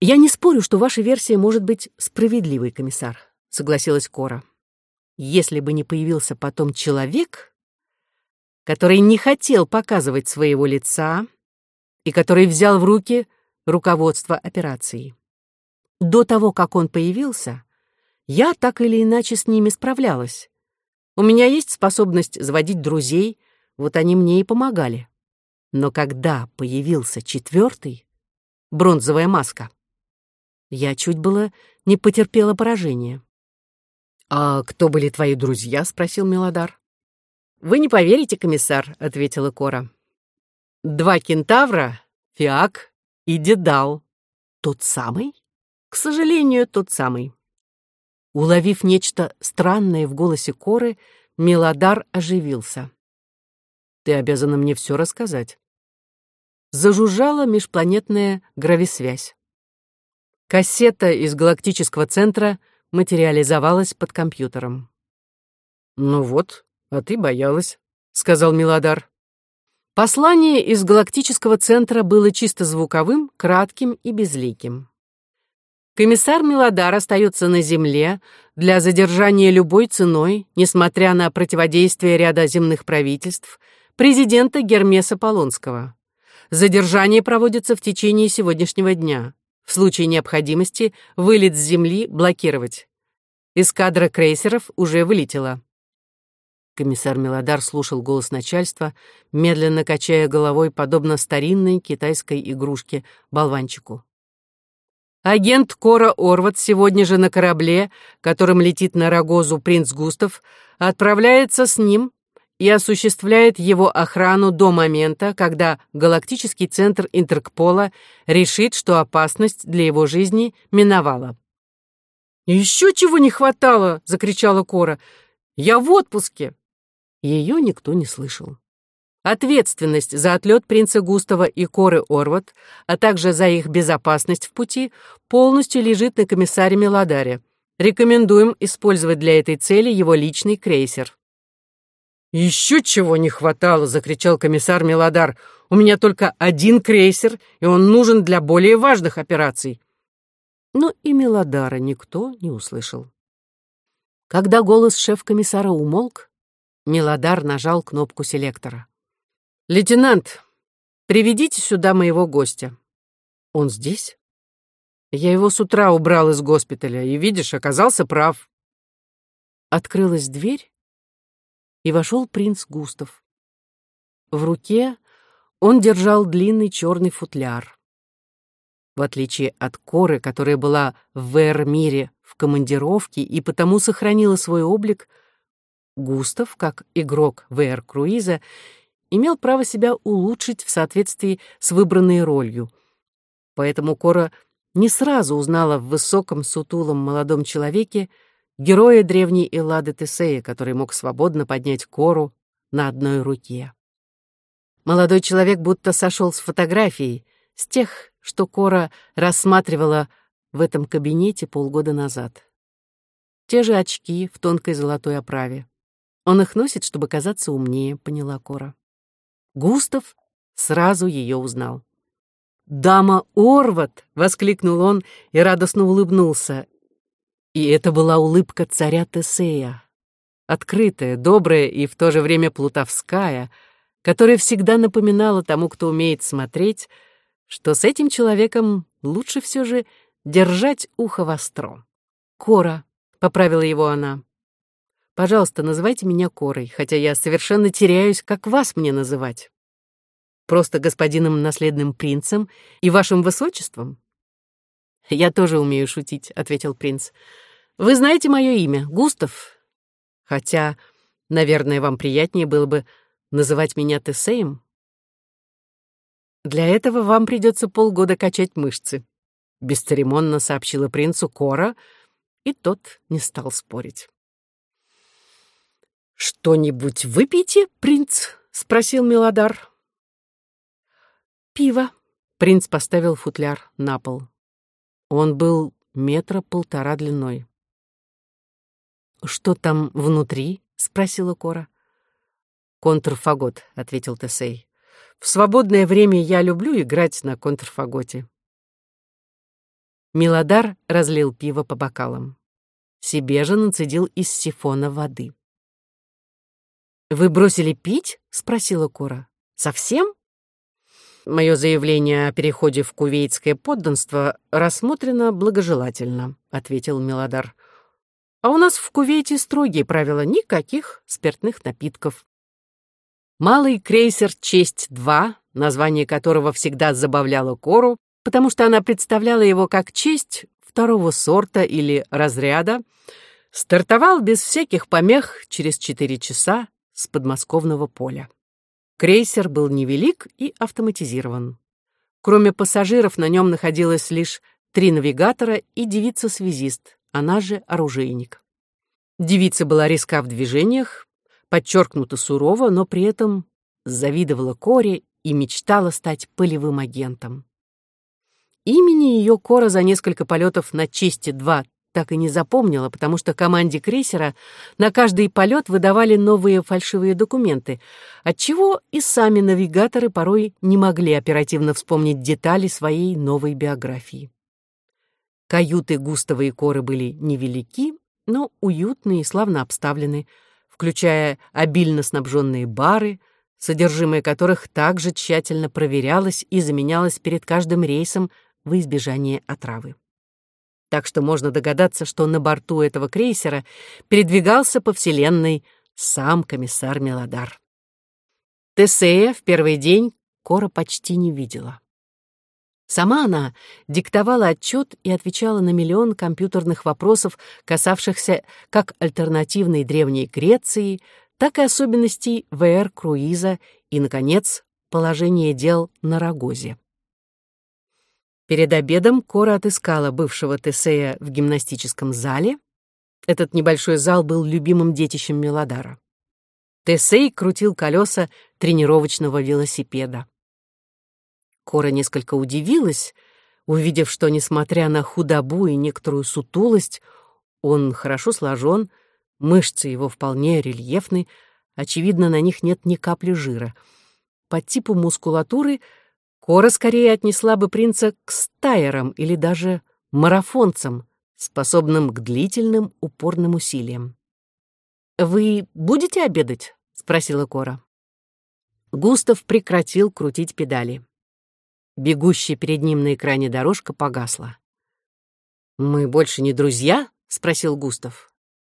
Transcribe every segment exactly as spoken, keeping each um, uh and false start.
«Я не спорю, что ваша версия может быть справедливой, комиссар», — согласилась Кора. «Если бы не появился потом человек, который не хотел показывать своего лица и который взял в руки руководство операцией. До того, как он появился, я так или иначе с ними справлялась. У меня есть способность заводить друзей, вот они мне и помогали. Но когда появился четвертый, бронзовая маска, я чуть было не потерпела поражение». «А кто были твои друзья?» — спросил Мелодар. «Вы не поверите, комиссар», — ответила Кора. «Два кентавра, Фиак и Дедал». «Тот самый?» «К сожалению, тот самый». Уловив нечто странное в голосе Коры, Мелодар оживился. «Ты обязана мне все рассказать». Зажужжала межпланетная грависвязь. Кассета из галактического центра материализовалась под компьютером. «Ну вот, а ты боялась», — сказал Мелодар. Послание из галактического центра было чисто звуковым, кратким и безликим. Комиссар Мелодар остается на Земле для задержания любой ценой, несмотря на противодействие ряда земных правительств, президента Гермеса Полонского. Задержание проводится в течение сегодняшнего дня. В случае необходимости вылет с Земли блокировать. Эскадра крейсеров уже вылетела. Комиссар Мелодар слушал голос начальства, медленно качая головой, подобно старинной китайской игрушке-болванчику. Агент Кора Орват сегодня же на корабле, которым летит на Рогозу принц Густав, отправляется с ним и осуществляет его охрану до момента, когда Галактический центр Интеркпола решит, что опасность для его жизни миновала. «Еще чего не хватало!» — закричала Кора. «Я в отпуске!» Ее никто не слышал. Ответственность за отлет принца Густава и Коры Орват, а также за их безопасность в пути, полностью лежит на комиссаре Мелодаре. Рекомендуем использовать для этой цели его личный крейсер. «Еще чего не хватало!» — закричал комиссар Мелодар. «У меня только один крейсер, и он нужен для более важных операций». Но и Мелодара никто не услышал. Когда голос шеф-комиссара умолк, Мелодар нажал кнопку селектора. «Лейтенант, приведите сюда моего гостя». «Он здесь?» «Я его с утра убрал из госпиталя, и, видишь, оказался прав». Открылась дверь, и вошел принц Густав. В руке он держал длинный черный футляр. В отличие от Коры, которая была в вэ эр-мире в командировке и потому сохранила свой облик, Густав, как игрок вэ эр-круиза, имел право себя улучшить в соответствии с выбранной ролью. Поэтому Кора не сразу узнала в высоком, сутулом молодом человеке героя древней Эллады Тесея, который мог свободно поднять Кору на одной руке. Молодой человек будто сошел с фотографией, с тех, что Кора рассматривала в этом кабинете полгода назад. Те же очки в тонкой золотой оправе. Он их носит, чтобы казаться умнее, поняла Кора. Густав сразу ее узнал. «Дама Орват!» — воскликнул он и радостно улыбнулся. И это была улыбка царя Тесея, открытая, добрая и в то же время плутовская, которая всегда напоминала тому, кто умеет смотреть, что с этим человеком лучше все же держать ухо востро. «Кора», — поправила его она. «Пожалуйста, называйте меня Корой, хотя я совершенно теряюсь, как вас мне называть. Просто господином наследным принцем и вашим высочеством?» «Я тоже умею шутить», — ответил принц. «Вы знаете мое имя, Густав. Хотя, наверное, вам приятнее было бы называть меня Тесеем. Для этого вам придется полгода качать мышцы», — бесцеремонно сообщила принцу Кора, и тот не стал спорить. «Что-нибудь выпейте, принц?» — спросил Мелодар. «Пиво», — принц поставил футляр на пол. Он был метра полтора длиной. «Что там внутри?» — спросила Кора. «Контрфагот», — ответил Тесей. «В свободное время я люблю играть на контрфаготе». Милодар разлил пиво по бокалам. Себе же нацедил из сифона воды. «Вы бросили пить?» — спросила Кора. «Совсем?» «Мое заявление о переходе в кувейтское подданство рассмотрено благожелательно», — ответил Милодар. «А у нас в Кувейте строгие правила: никаких спиртных напитков». Малый крейсер «Честь-два», название которого всегда забавляло Кору, потому что она представляла его как честь второго сорта или разряда, стартовал без всяких помех через четыре часа с подмосковного поля. Крейсер был невелик и автоматизирован. Кроме пассажиров на нем находилось лишь три навигатора и девица-связист, она же оружейник. Девица была резка в движениях, подчеркнуто сурова, но при этом завидовала Коре и мечтала стать полевым агентом. Имени ее Кора за несколько полетов на «Чести-два» так и не запомнила, потому что команде крейсера на каждый полет выдавали новые фальшивые документы, отчего и сами навигаторы порой не могли оперативно вспомнить детали своей новой биографии. Каюты Густава и Коры были невелики, но уютные и славно обставлены, включая обильно снабженные бары, содержимое которых также тщательно проверялось и заменялось перед каждым рейсом во избежание отравы. Так что можно догадаться, что на борту этого крейсера передвигался по вселенной сам комиссар Милодар. Тесея в первый день Кора почти не видела. Сама она диктовала отчет и отвечала на миллион компьютерных вопросов, касавшихся как альтернативной Древней Греции, так и особенностей вэ эр-круиза и, наконец, положения дел на Рагозе. Перед обедом Кора отыскала бывшего Тесея в гимнастическом зале. Этот небольшой зал был любимым детищем Милодара. Тесей крутил колеса тренировочного велосипеда. Кора несколько удивилась, увидев, что, несмотря на худобу и некоторую сутулость, он хорошо сложен, мышцы его вполне рельефны, очевидно, на них нет ни капли жира. По типу мускулатуры Кора скорее отнесла бы принца к стайерам или даже марафонцам, способным к длительным упорным усилиям. «Вы будете обедать?» — спросила Кора. Густав прекратил крутить педали. Бегущая перед ним на экране дорожка погасла. «Мы больше не друзья?» — спросил Густав.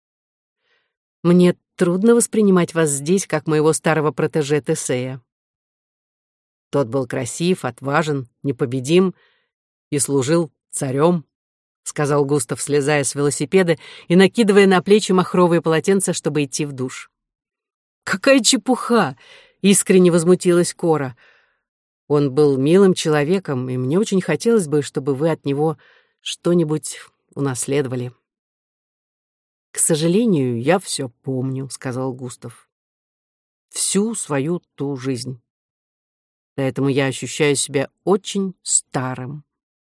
«Мне трудно воспринимать вас здесь, как моего старого протеже Тесея». Тот был красив, отважен, непобедим и служил царем, — сказал Густав, слезая с велосипеда и накидывая на плечи махровые полотенца, чтобы идти в душ. «Какая чепуха!» — искренне возмутилась Кора. «Он был милым человеком, и мне очень хотелось бы, чтобы вы от него что-нибудь унаследовали». «К сожалению, я все помню», — сказал Густав. «Всю свою ту жизнь. Поэтому я ощущаю себя очень старым».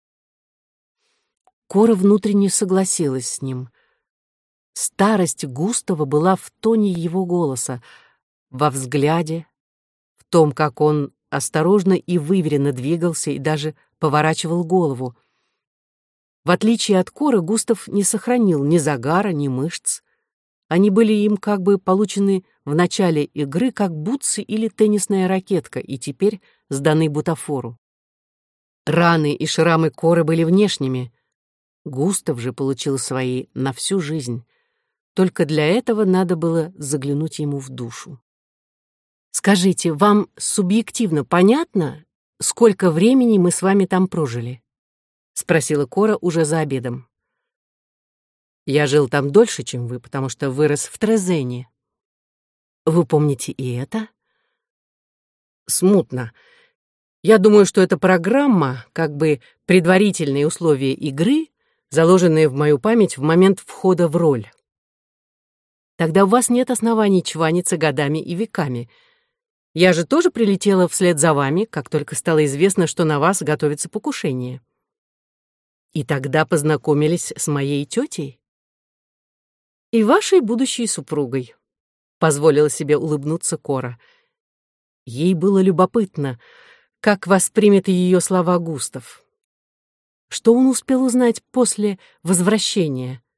Кора внутренне согласилась с ним. Старость Густава была в тоне его голоса, во взгляде, в том, как он осторожно и выверенно двигался и даже поворачивал голову. В отличие от Коры, Густав не сохранил ни загара, ни мышц. Они были им как бы получены в начале игры, как бутсы или теннисная ракетка, и теперь сданы бутафору. Раны и шрамы Коры были внешними. Густав же получил свои на всю жизнь. Только для этого надо было заглянуть ему в душу. «Скажите, вам субъективно понятно, сколько времени мы с вами там прожили?» — спросила Кора уже за обедом. «Я жил там дольше, чем вы, потому что вырос в Трезене». «Вы помните и это?» «Смутно. Я думаю, что эта программа, как бы предварительные условия игры, заложенные в мою память в момент входа в роль. Тогда у вас нет оснований чваниться годами и веками. Я же тоже прилетела вслед за вами, как только стало известно, что на вас готовится покушение. И тогда познакомились с моей тетей и вашей будущей супругой», — позволила себе улыбнуться Кора. Ей было любопытно, как воспримет ее слова Густав. Что он успел узнать после возвращения?